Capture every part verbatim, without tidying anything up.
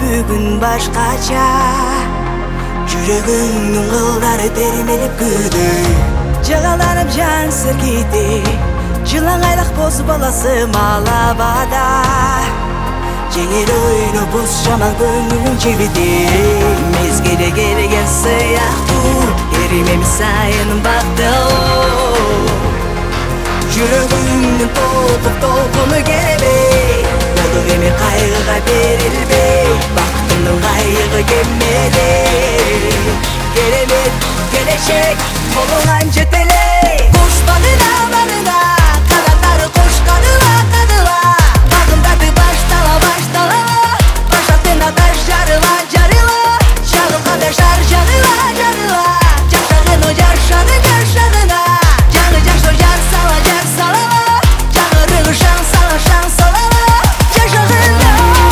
бүгүн башкача. Жүрөгүңдүн кылдары термелип күдү, жагаланып жан сергиди. Жылаң айлак боз баласы малабада, жеңил ойно боз жаман көңүлүң жебиди. Мезгили келген сыяктуу, эримем сайын бакты. Жүрөгүңдүн толкуп толкуну келбей, болду эми кайгыга берилбей. Бактымдын кайыгы кеммели, керемет келечек болгон жетелей. Куш багына багына канаттары кошкадыла кадыла, багымдады баштала баштала, башатына таш жарыла жарыла, жагылганда жар жагыла жагыла, жашагыны жашады жашагына, жаны жашо жар сала жар салала, жагырыгы шаң сала шаң салала, жашагына.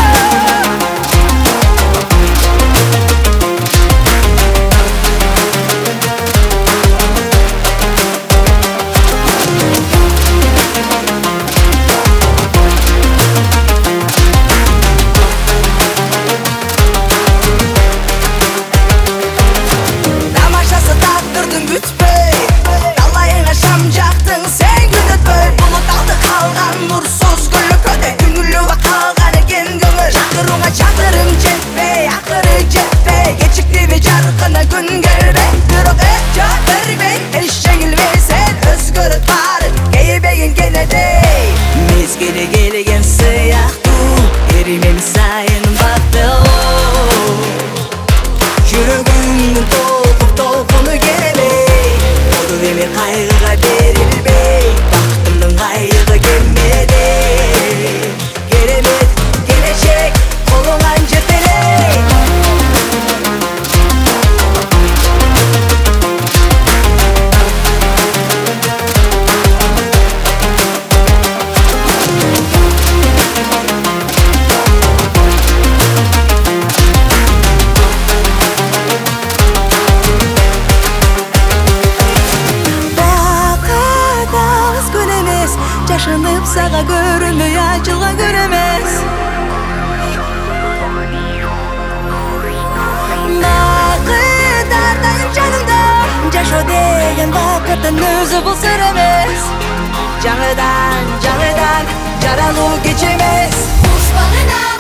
Mezgili kelgen sыяктуу, эримем сайын бакты. Жүрөгүңдүн толкуп толкуну келбей, болду эми кайгыга берилбей. Бактымдын кайыгы кеммели, керемет келечек болгон жетелей. Жашынып сага көрүнбөй ачылган күн эмес. Бакыт ардайым жанымда, жашоо деген бакыттын өзү бул сыр эмес. Жаңыдан жаңыдан жаралуу кеч эмес. Куш багына